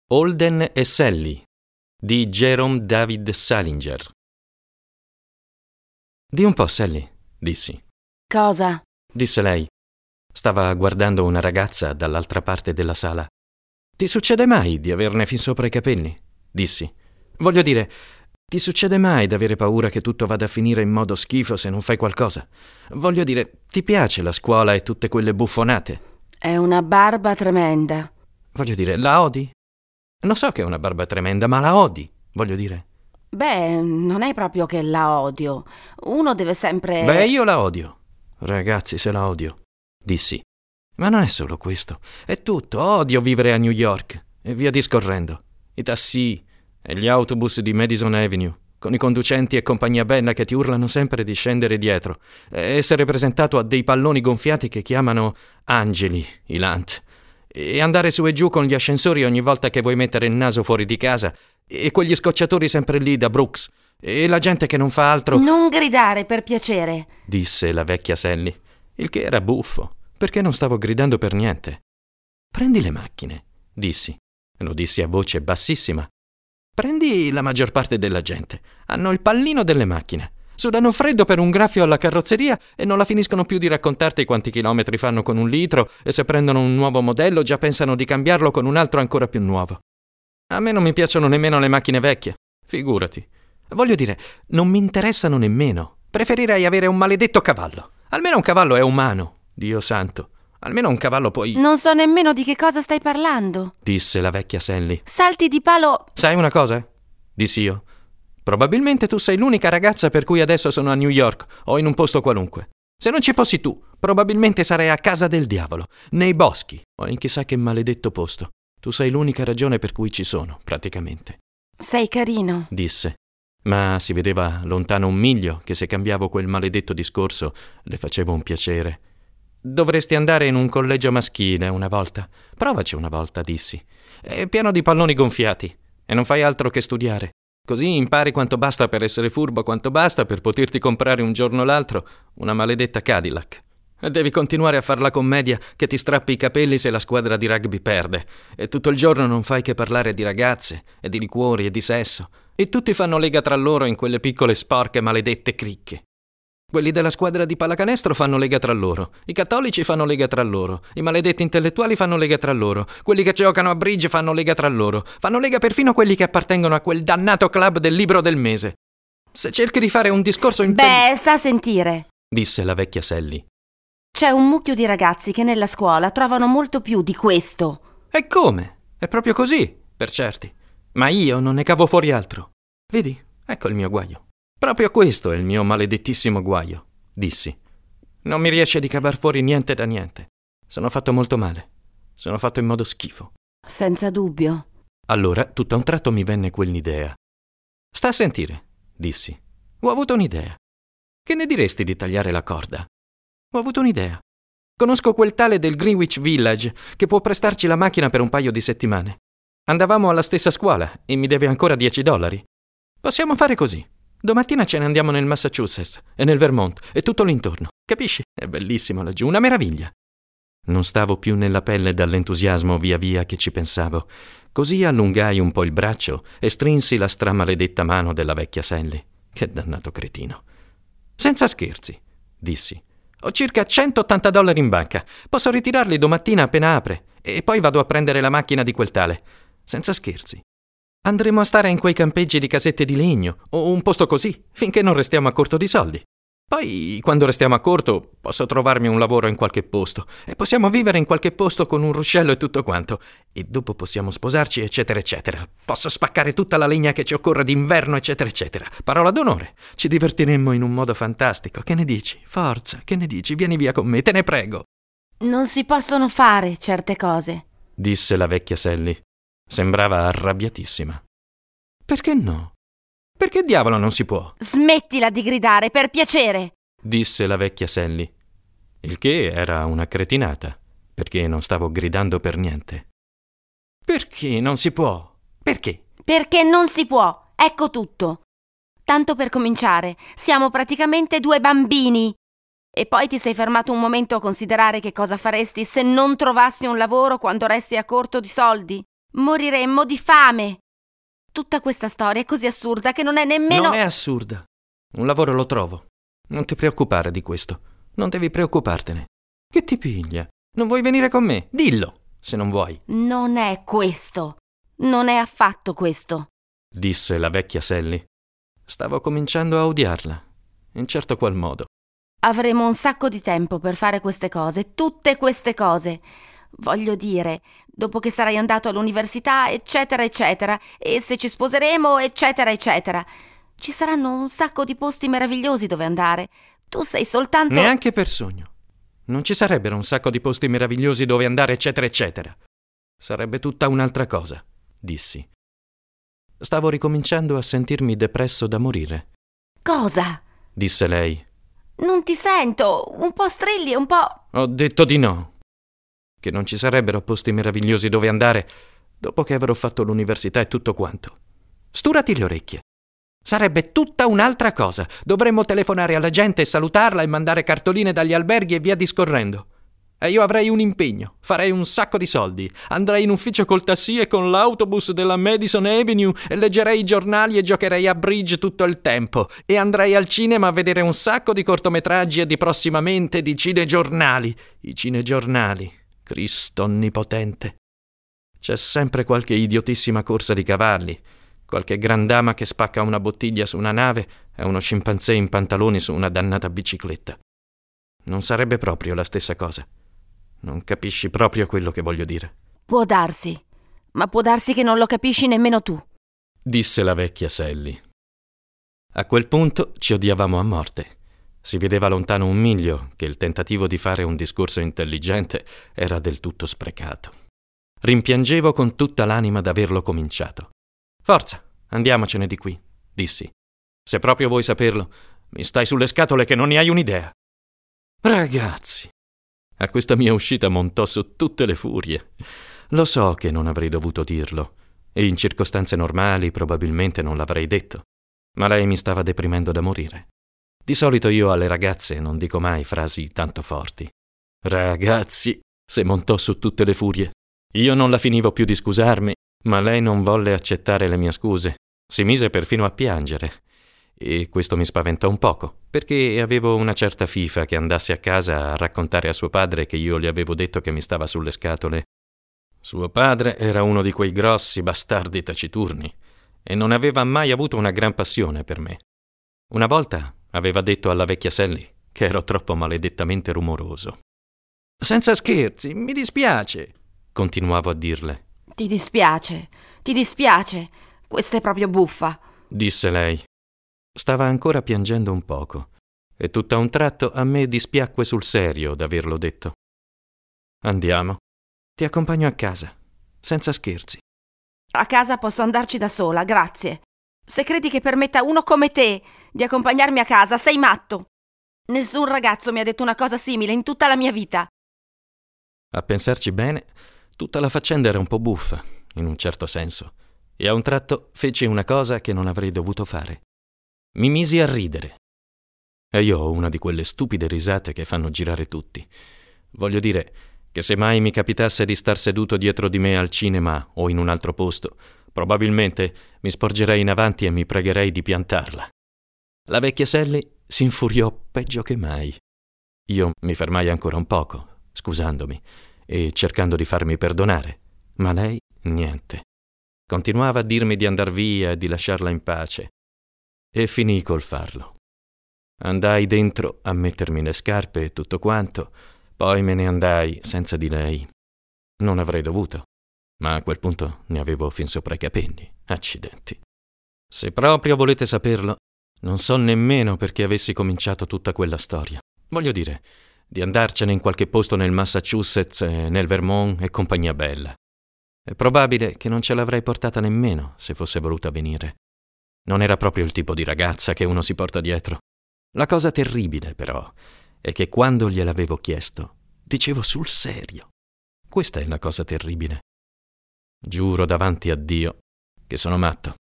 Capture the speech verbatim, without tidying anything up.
Holden e Sally di Jerome David Salinger. Di un po', Sally, dissi. Cosa? Disse lei. Stava guardando una ragazza dall'altra parte della sala. Ti succede mai di averne fin sopra i capelli? Dissi. Voglio dire, ti succede mai d'avere paura che tutto vada a finire in modo schifo se non fai qualcosa? Voglio dire, ti piace la scuola e tutte quelle buffonate? È una barba tremenda. Voglio dire, la odi? Lo so che è una barba tremenda, ma la odi, voglio dire. Beh, non è proprio che la odio. Uno deve sempre... Beh, io la odio. Ragazzi, se la odio, dissi. Ma non è solo questo. È tutto. Odio vivere a New York. E via discorrendo. I tassi e gli autobus di Madison Avenue, con i conducenti e compagnia bella che ti urlano sempre di scendere dietro. E essere presentato a dei palloni gonfiati che chiamano angeli, i Lant. E andare su e giù con gli ascensori ogni volta che vuoi mettere il naso fuori di casa. E quegli scocciatori sempre lì da Brooks. E la gente che non fa altro... Non gridare, per piacere, disse la vecchia Sally, il che era buffo, perché non stavo gridando per niente. Prendi le macchine, dissi. Lo dissi a voce bassissima. Prendi la maggior parte della gente. Hanno il pallino delle macchine. Sudano freddo per un graffio alla carrozzeria e non la finiscono più di raccontarti quanti chilometri fanno con un litro e se prendono un nuovo modello già pensano di cambiarlo con un altro ancora più nuovo. A me non mi piacciono nemmeno le macchine vecchie, figurati. Voglio dire, non mi interessano nemmeno. Preferirei avere un maledetto cavallo. Almeno un cavallo è umano, Dio santo. Almeno un cavallo poi... Non so nemmeno di che cosa stai parlando, disse la vecchia Sally. Salti di palo... Sai una cosa? Dissi io. Probabilmente tu sei l'unica ragazza per cui adesso sono a New York o in un posto qualunque. Se non ci fossi tu, probabilmente sarei a casa del diavolo, nei boschi o in chissà che maledetto posto. Tu sei l'unica ragione per cui ci sono, praticamente. Sei carino, disse. Ma si vedeva lontano un miglio che se cambiavo quel maledetto discorso le facevo un piacere. Dovresti andare in un collegio maschile una volta. Provaci una volta, dissi. È pieno di palloni gonfiati e non fai altro che studiare. Così impari quanto basta per essere furbo, quanto basta per poterti comprare un giorno o l'altro una maledetta Cadillac. E devi continuare a far la commedia che ti strappi i capelli se la squadra di rugby perde. E tutto il giorno non fai che parlare di ragazze, e di liquori, e di sesso. E tutti fanno lega tra loro in quelle piccole sporche maledette cricche. Quelli della squadra di pallacanestro fanno lega tra loro. I cattolici fanno lega tra loro. I maledetti intellettuali fanno lega tra loro. Quelli che giocano a bridge fanno lega tra loro. Fanno lega perfino quelli che appartengono a quel dannato club del libro del mese. Se cerchi di fare un discorso in... Beh, sta a sentire, disse la vecchia Sally. C'è un mucchio di ragazzi che nella scuola trovano molto più di questo. E come? È proprio così, per certi. Ma io non ne cavo fuori altro. Vedi, ecco il mio guaio. Proprio questo è il mio maledettissimo guaio, dissi. Non mi riesce di cavar fuori niente da niente. Sono fatto molto male. Sono fatto in modo schifo. Senza dubbio. Allora, tutto a un tratto mi venne quell'idea. Sta a sentire, dissi. Ho avuto un'idea. Che ne diresti di tagliare la corda? Ho avuto un'idea. Conosco quel tale del Greenwich Village che può prestarci la macchina per un paio di settimane. Andavamo alla stessa scuola e mi deve ancora dieci dollari. Possiamo fare così. Domattina ce ne andiamo nel Massachusetts e nel Vermont e tutto l'intorno. Capisci? È bellissimo laggiù, una meraviglia. Non stavo più nella pelle dall'entusiasmo via via che ci pensavo. Così allungai un po' il braccio e strinsi la stramaledetta mano della vecchia Sally. Che dannato cretino. Senza scherzi, dissi. Ho circa centottanta dollari in banca. Posso ritirarli domattina appena apre e poi vado a prendere la macchina di quel tale. Senza scherzi. Andremo a stare in quei campeggi di casette di legno o un posto così, finché non restiamo a corto di soldi. Poi, quando restiamo a corto, posso trovarmi un lavoro in qualche posto e possiamo vivere in qualche posto con un ruscello e tutto quanto. E dopo possiamo sposarci, eccetera, eccetera. Posso spaccare tutta la legna che ci occorra d'inverno, eccetera, eccetera. Parola d'onore. Ci divertiremmo in un modo fantastico. Che ne dici? Forza, che ne dici? Vieni via con me, te ne prego. Non si possono fare certe cose, disse la vecchia Sally. Sembrava arrabbiatissima. Perché no? Perché diavolo non si può? Smettila di gridare, per piacere, disse la vecchia Sally. Il che era una cretinata, perché non stavo gridando per niente. Perché non si può? Perché? Perché non si può, ecco tutto. Tanto per cominciare, siamo praticamente due bambini. E poi ti sei fermato un momento a considerare che cosa faresti se non trovassi un lavoro quando resti a corto di soldi? Moriremmo di fame. Tutta questa storia è così assurda che non è nemmeno... Non è assurda. Un lavoro lo trovo. Non ti preoccupare di questo. Non devi preoccupartene. Che ti piglia? Non vuoi venire con me? Dillo, se non vuoi. Non è questo. Non è affatto questo, disse la vecchia Sally. Stavo cominciando a odiarla, in certo qual modo. Avremo un sacco di tempo per fare queste cose, tutte queste cose. Voglio dire, dopo che sarai andato all'università, eccetera, eccetera, e se ci sposeremo, eccetera, eccetera. Ci saranno un sacco di posti meravigliosi dove andare. Tu sei soltanto... Neanche per sogno. Non ci sarebbero un sacco di posti meravigliosi dove andare, eccetera, eccetera. Sarebbe tutta un'altra cosa, dissi. Stavo ricominciando a sentirmi depresso da morire. Cosa? Disse lei. Non ti sento, un po' strilli e un po'... Ho detto di no. Che non ci sarebbero posti meravigliosi dove andare dopo che avrò fatto l'università e tutto quanto. Sturati le orecchie. Sarebbe tutta un'altra cosa. Dovremmo telefonare alla gente e salutarla e mandare cartoline dagli alberghi e via discorrendo. E io avrei un impegno, farei un sacco di soldi, andrei in ufficio col tassi e con l'autobus della Madison Avenue e leggerei i giornali e giocherei a bridge tutto il tempo e andrei al cinema a vedere un sacco di cortometraggi e di prossimamente di cinegiornali. I cinegiornali, Cristo onnipotente. C'è sempre qualche idiotissima corsa di cavalli, qualche gran dama che spacca una bottiglia su una nave e uno scimpanzé in pantaloni su una dannata bicicletta. Non sarebbe proprio la stessa cosa. Non capisci proprio quello che voglio dire. Può darsi, ma può darsi che non lo capisci nemmeno tu, disse la vecchia Sally. A quel punto ci odiavamo a morte. Si vedeva lontano un miglio che il tentativo di fare un discorso intelligente era del tutto sprecato. Rimpiangevo con tutta l'anima d'averlo cominciato. Forza, andiamocene di qui, dissi. Se proprio vuoi saperlo, mi stai sulle scatole che non ne hai un'idea. Ragazzi, a questa mia uscita montò su tutte le furie. Lo so che non avrei dovuto dirlo, e in circostanze normali probabilmente non l'avrei detto, ma lei mi stava deprimendo da morire. Di solito io alle ragazze non dico mai frasi tanto forti. Ragazzi, se montò su tutte le furie. Io non la finivo più di scusarmi, ma lei non volle accettare le mie scuse. Si mise perfino a piangere. E questo mi spaventò un poco, perché avevo una certa fifa che andasse a casa a raccontare a suo padre che io gli avevo detto che mi stava sulle scatole. Suo padre era uno di quei grossi bastardi taciturni e non aveva mai avuto una gran passione per me. Una volta aveva detto alla vecchia Sally che ero troppo maledettamente rumoroso. Senza scherzi, mi dispiace, continuavo a dirle. Ti dispiace, ti dispiace, questa è proprio buffa, disse lei. Stava ancora piangendo un poco, e tutto a un tratto a me dispiacque sul serio d'averlo detto. Andiamo. Ti accompagno a casa, senza scherzi. A casa posso andarci da sola, grazie. Se credi che permetta a uno come te di accompagnarmi a casa, sei matto. Nessun ragazzo mi ha detto una cosa simile in tutta la mia vita. A pensarci bene, tutta la faccenda era un po' buffa, in un certo senso, e a un tratto feci una cosa che non avrei dovuto fare. Mi misi a ridere. E io ho una di quelle stupide risate che fanno girare tutti. Voglio dire che se mai mi capitasse di star seduto dietro di me al cinema o in un altro posto, probabilmente mi sporgerei in avanti e mi pregherei di piantarla. La vecchia Sally si infuriò peggio che mai. Io mi fermai ancora un poco, scusandomi e cercando di farmi perdonare, ma lei niente. Continuava a dirmi di andar via e di lasciarla in pace. E finii col farlo. Andai dentro a mettermi le scarpe e tutto quanto, poi me ne andai senza di lei. Non avrei dovuto, ma a quel punto ne avevo fin sopra i capelli, accidenti. Se proprio volete saperlo, non so nemmeno perché avessi cominciato tutta quella storia. Voglio dire, di andarcene in qualche posto nel Massachusetts, nel Vermont e compagnia bella. È probabile che non ce l'avrei portata nemmeno se fosse voluta venire. Non era proprio il tipo di ragazza che uno si porta dietro. La cosa terribile, però, è che quando gliel'avevo chiesto, dicevo sul serio. Questa è la cosa terribile. Giuro davanti a Dio che sono matto.